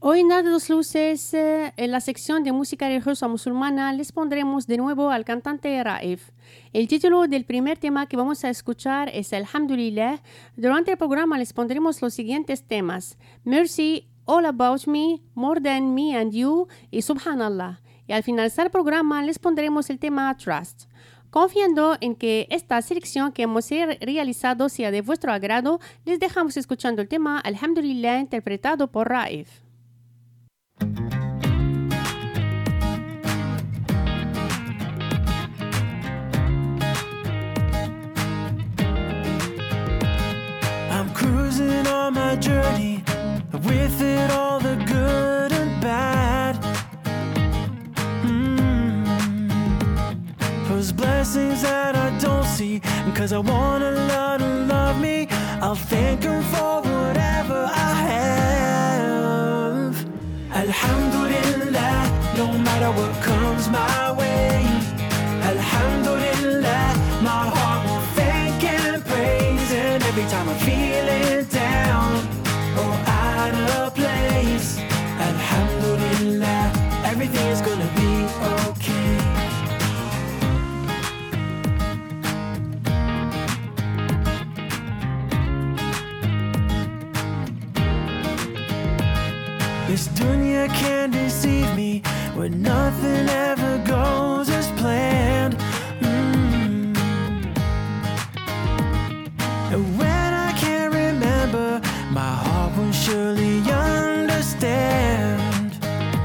Hoy en Dardo dos Luces, en la sección de música religiosa musulmana, les pondremos de nuevo al cantante Raif. El título del primer tema que vamos a escuchar es Alhamdulillah. Durante el programa les pondremos los siguientes temas: Mercy, All About Me, More Than Me and You y Subhanallah. Y al finalizar el programa les pondremos el tema Trust. Confiando en que esta selección que hemos realizado sea de vuestro agrado, les dejamos escuchando el tema Alhamdulillah interpretado por Raif. I'm cruising on my journey, with it all the good and bad. Those blessings that I don't see, and 'cause I want Allah to love me, I'll thank Him for whatever I have. Alhamdulillah, no matter what comes my way. Alhamdulillah, my heart will thank and praise. And every time I'm feeling down or out of place, Alhamdulillah, everything's gonna be okay. This dunya can deceive me, where nothing ever goes as planned. And when I can't remember, my heart will surely understand.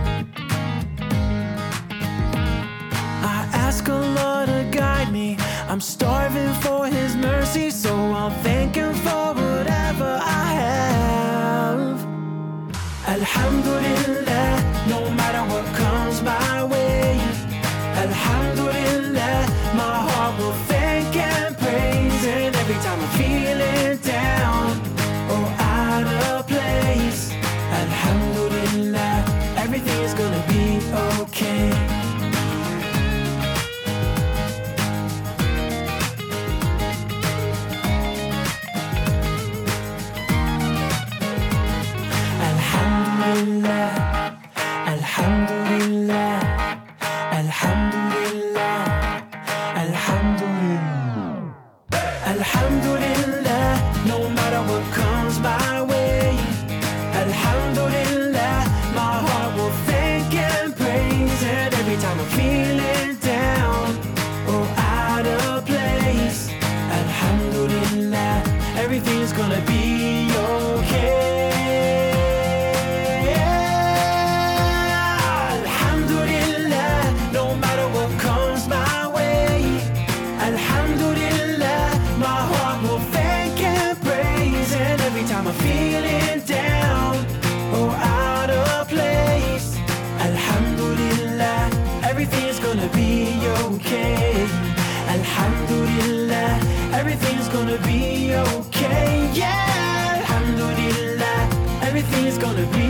I ask Allah to guide me, I'm starving for His mercy, so I'll thank Him for whatever I have. Alhamdulillah, no matter what comes my way. Alhamdulillah, my heart will thank and praise. And every time I'm feeling down or out of place, Alhamdulillah, everything is gonna be okay. Alhamdulillah, Alhamdulillah, Alhamdulillah, Alhamdulillah, Alhamdulillah, no matter what comes my way. Alhamdulillah, my heart will thank and praise. And every time I'm feeling down or out of place, Alhamdulillah, everything's gonna be okay. I'm feeling down or out of place, Alhamdulillah, everything's gonna be okay. Alhamdulillah, everything's gonna be okay. Yeah, Alhamdulillah, everything's gonna be